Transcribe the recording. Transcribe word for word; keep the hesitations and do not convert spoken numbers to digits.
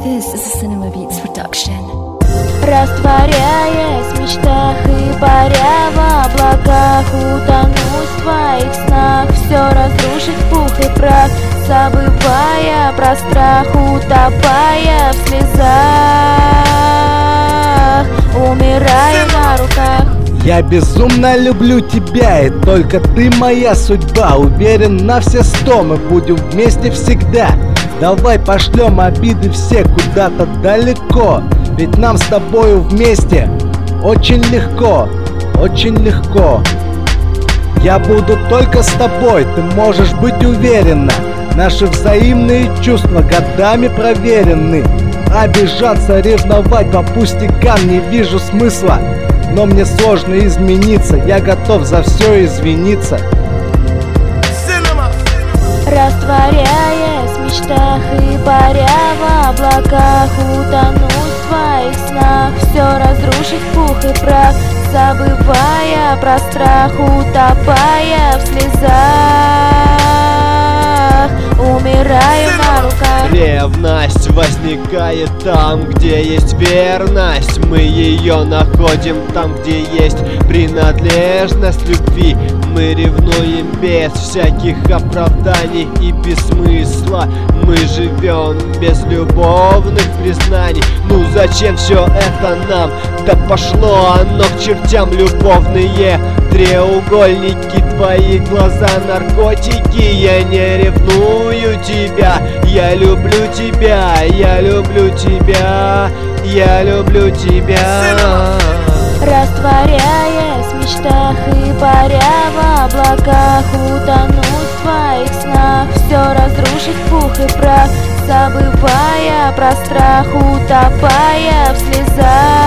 This is a Cinema Beats production. Растворяясь в мечтах и паря в облаках, утону в твоих снах, все разрушить в пух и прах, забывая про страх, утопая в слезах, умирая на руках. Я безумно люблю тебя, и только ты моя судьба. Уверен на все сто, мы будем вместе всегда. Давай пошлем обиды все куда-то далеко, ведь нам с тобою вместе очень легко, очень легко. Я буду только с тобой, ты можешь быть уверена. Наши взаимные чувства годами проверены. Обижаться, ревновать по пустякам не вижу смысла. Но мне сложно измениться, я готов за все извиниться. Растворяясь в мечтах и паря в облаках, утону в твоих снах, все разрушить в пух и прах, забывая про страх, утопая в слезах, умираю на руках. Ревность возникает там, где есть верность. Мы ее находим там, где есть принадлежность любви. Мы ревнуем без всяких оправданий и без смысла. Мы живем без любовных признаний. Ну зачем все это нам? Да пошло оно к чертям, любовные треугольники, твои глаза наркотики. Я не ревную тебя, я люблю тебя, я люблю тебя, я люблю тебя. Растворяясь в мечтах и паря в облаках, утону в твоих снах, все разрушить в пух и прах, забывая про страх, утопая в слезах,